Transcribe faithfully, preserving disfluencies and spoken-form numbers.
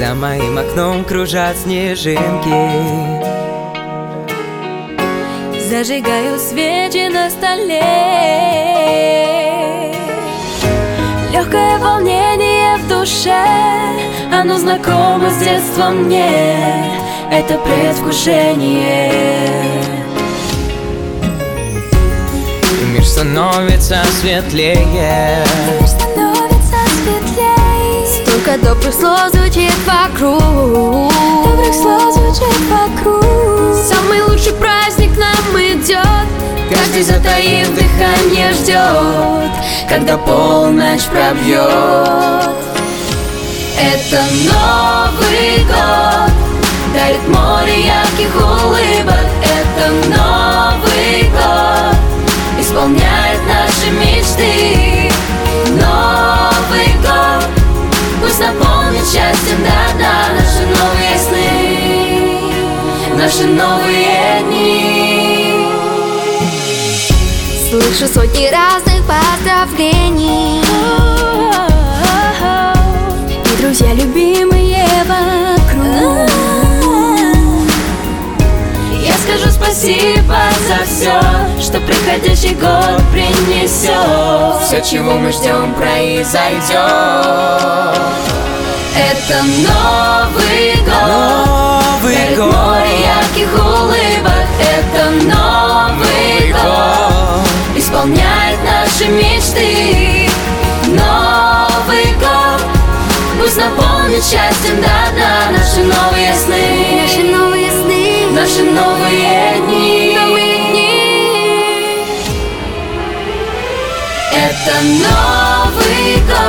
За моим окном кружат снежинки. Зажигаю свечи на столе. Легкое волнение в душе, оно знакомо с детства мне. Это предвкушение. И мир становится светлее. Мир становится светлее. Столько добрых слов звучит вокруг. Добрых слов звучит вокруг. Самый лучший праздник нам идет. Каждый, затаив дыхание, ждет, когда полночь пробьет. Это Новый год дарит море ярких улыбок. Это Новый год исполняет наши мечты. Новый год пусть наполнит счастьем до дна наши новые сны, наши новые дни. Слышу сотни разных поздравлений, и друзья любимые вокруг. Я скажу спасибо за все, что приходящий год принесет. Все, чего мы ждем, произойдет. Это Новый год, дарит море ярких улыбок. Это Новый год исполняет наши мечты. Новый год пусть наполнит счастьем до дна наши новые сны, наши новые сны, наши новые дни. Новые дни. Это Новый год